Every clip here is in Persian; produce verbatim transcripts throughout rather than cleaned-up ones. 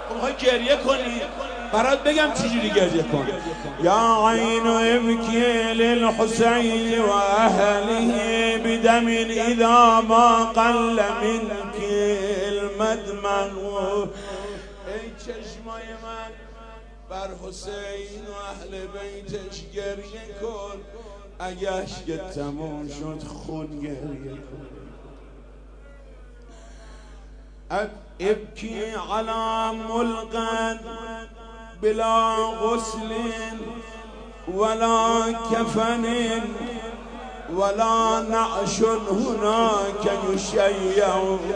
میخوای گریه کنی برات بگم چجوری گریه کن. یا عین ابکی للحسین و اهله بدم اذا ما قل منک المدمع. ای چشمای من بر حسین و اهل بیتش گریه کن، اگه اشکت تموم شد خون گریه کن. ابکی علی ملقن بلا غسل ولا کفن ولا نعش هناک یشیع.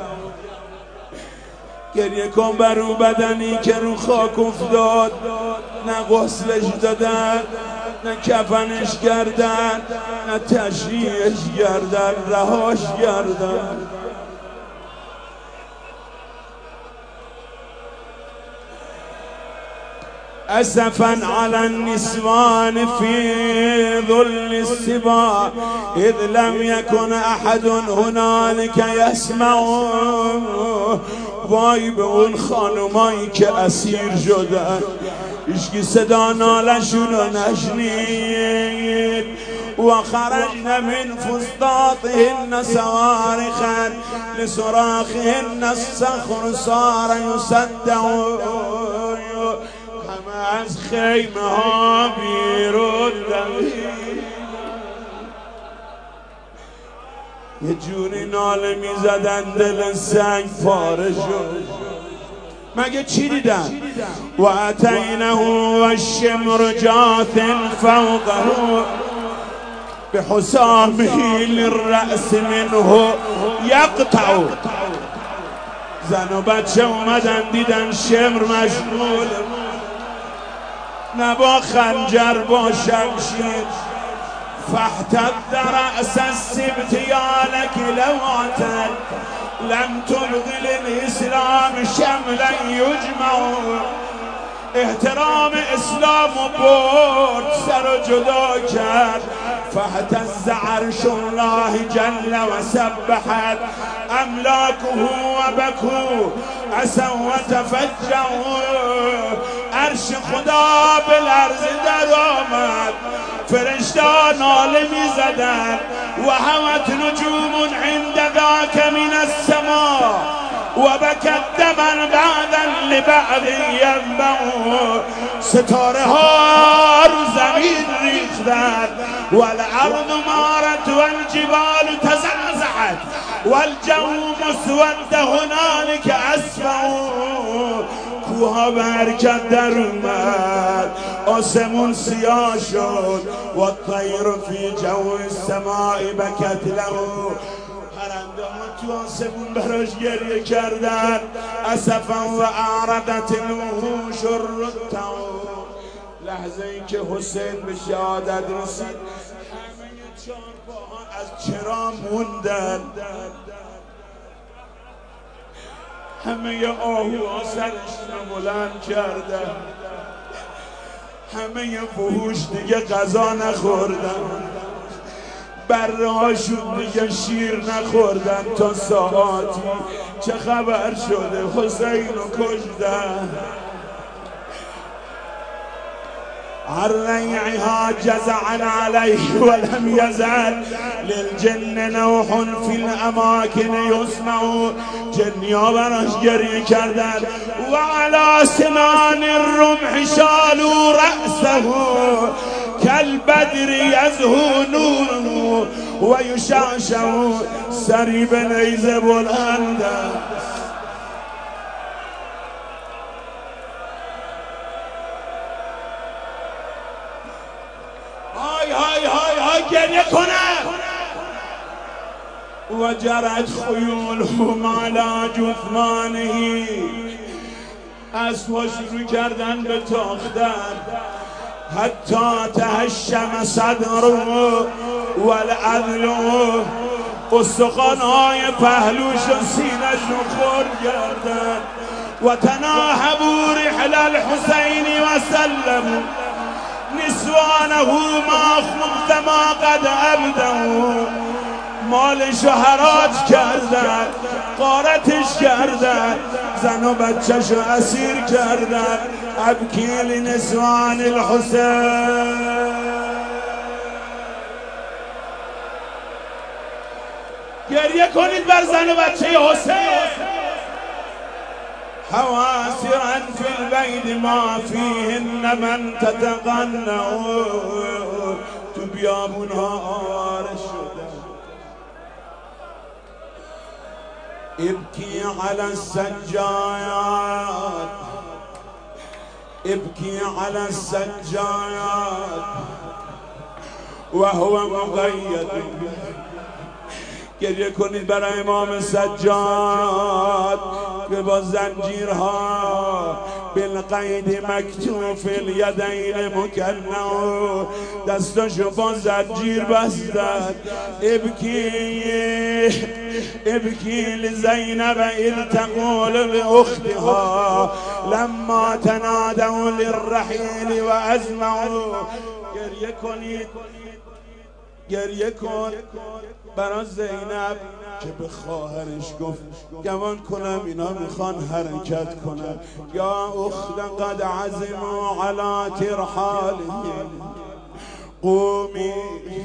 گریه کن بر اون بدنی که رو خاک افتاد، نه غسلش دادن، نه کفنش کردن، نه تشییعش کردن، رهاش کردن. اسفا على النسوان في ظل السباع اذ لم يكن احد هنالك يسمع. وای به اون خانمایی که اسیر شدن، هیچکی صدا نالشون رو نشنید. و خرجن من فسطاطهن صوارخا لصراخهن الصخر صار يصدع. همه از خیمه ها بیرون دوید، یه جوری ناله میزدن دل سنگ پاره شد. مگه چی دیدن؟ و اتینه و شمر جاث فوقه بحسامه للرأس منه یقطع. زن و بچه اومدن دیدن شمر مشغول، نه با خنجر با شمشیر. فاحتد رأس السبت یا لك لوعة لم تبغ للإسلام شملا یجمع. احترام اسلام و برد سر و جدا کرد. فاهتز عرش الله جل و سبحت املاکه و بکو عسوا و تفجعوا. عرش خدا به لرزه در آمد، فرشتان ناله می زدن. و همت نجوم عند ذاک من السماء و بکت دمن بعدا لبعض ینبع. ستاره ها رو زمین ریختن. والارض مارت والجبال تزعزعت والجو مسود هنالک اسفع. کوها به حرکت در اومد، آسمون سیاه شد. و الطیر فی جو السماء بکت له. پرنده ها تو آسمون براش گریه کردن. اسفا و اعرضت الوحوش الرتع. لحظه ای که حسین به شهادت رسید، همه چارپاها از چرا موندن. همه آهوها سرشون بلند کردن. همه وحوش دیگه غذا نخوردن، بره هاشون دیگه شیر نخوردن تا ساعاتی. چه خبر شده؟ حسین رو کشتن. الريعها جزعا عليه ولم يزل للجن نوح في الاماكن يسمع. جنیا براش گریه کردن. و على سنان الرمح شالوا رأسه كالبدر يزهو نوره و یشعشع. سری به نیزه بلند های های های های گریه کنه. و جرت خیولهم علی جثمانه. اسبها شروع کردن به تاختن. حتی تهشم صدره والعدل. استخوان‌های پهلوش و سینه‌ش رو خرد کردن. و تناهبوا رحل الحسین و سلموا نسوانه ما خبث ما قد ابدوا. مالش رو حراج کردن، غارتش کردن، زن و بچه‌شو اسیر کردن. ابکی لنسوان الحسین، گریه کنید بر زن و بچه حسین. حواسرا فی البید ما فیهن من تتقنع، تو بیابونها آواره شده. ابکی علی السجاد، ابکی علی السجاد و هو مقید. گریه کنید برای امام سجاد که با زنجیرها بالقید مکتوف الیدین مکنع، دستاشو با زنجیر بستن. ابکی ابکی لزینب اذ تقول لاختها لما تنادوا للرحیل و ازمعوا. گریه کنید، گریه کن برای زینب که به خواهرش گفت گمان کنم اینا میخوان حرکت کنن. یا اخت قد عزموا علی ترحالهم قومی،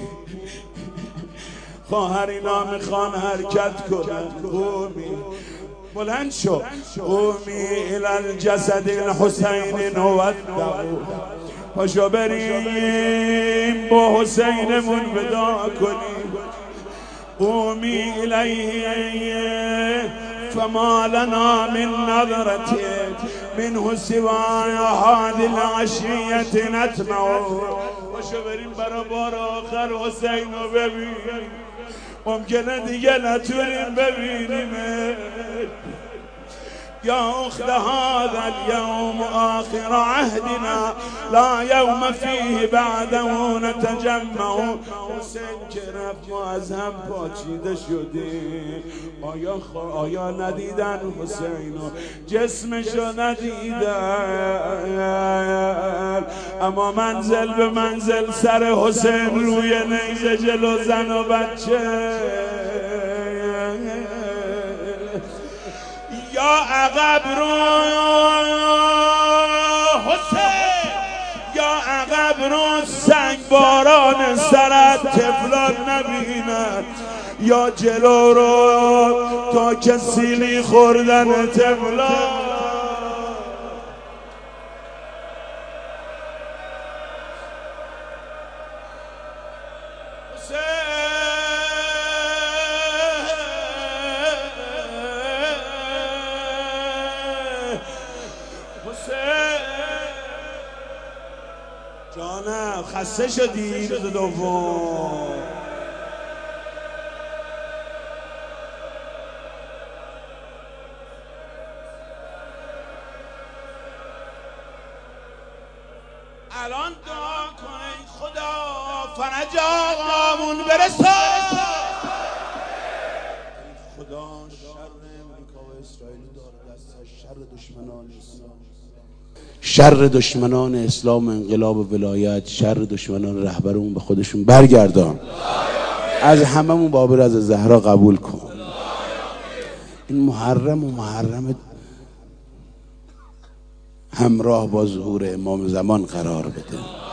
خواهر اینا میخوان حرکت کنن، قومی بلند شو. قومی الی الجسد الحسین نودعو، پاشو بریم با حسینمون ودا کنیم. قومی الیه فما لنا من نظرت منه سوای هذه العشیة نتمع. پاشو بریم برا بار آخر حسین رو ببینیم، ممکنه دیگه نتونیم ببینیم. یا اخت هذا اليوم آخر عهدنا لا یوم فیه بعده نتجمع. حسین که رفت ما از هم پاچیده شدیم. آیا آیا ندیدن حسینو، جسمشو ندیدن، اما منزل به منزل سر حسین روی نیزه جلو زن و بچه. یا عقب رو حسین، یا عقب رو سنگ باران سرت طفلان نبینن، یا جلو رو تا که سیلی خوردن طفلان. جانم خسته شدی روز دوم؟ الان دعا کن خدا فرج آقامون برسان. خدا شر امریکا و اسرائیل داره دستش، شر دشمنان اسلام، شر دشمنان اسلام و انقلاب و ولایت، شر دشمنان رهبرمون به خودشون برگردان. از هممون باب رضا زهرا قبول کن. این محرم و محرم همراه با ظهور امام زمان قرار بده.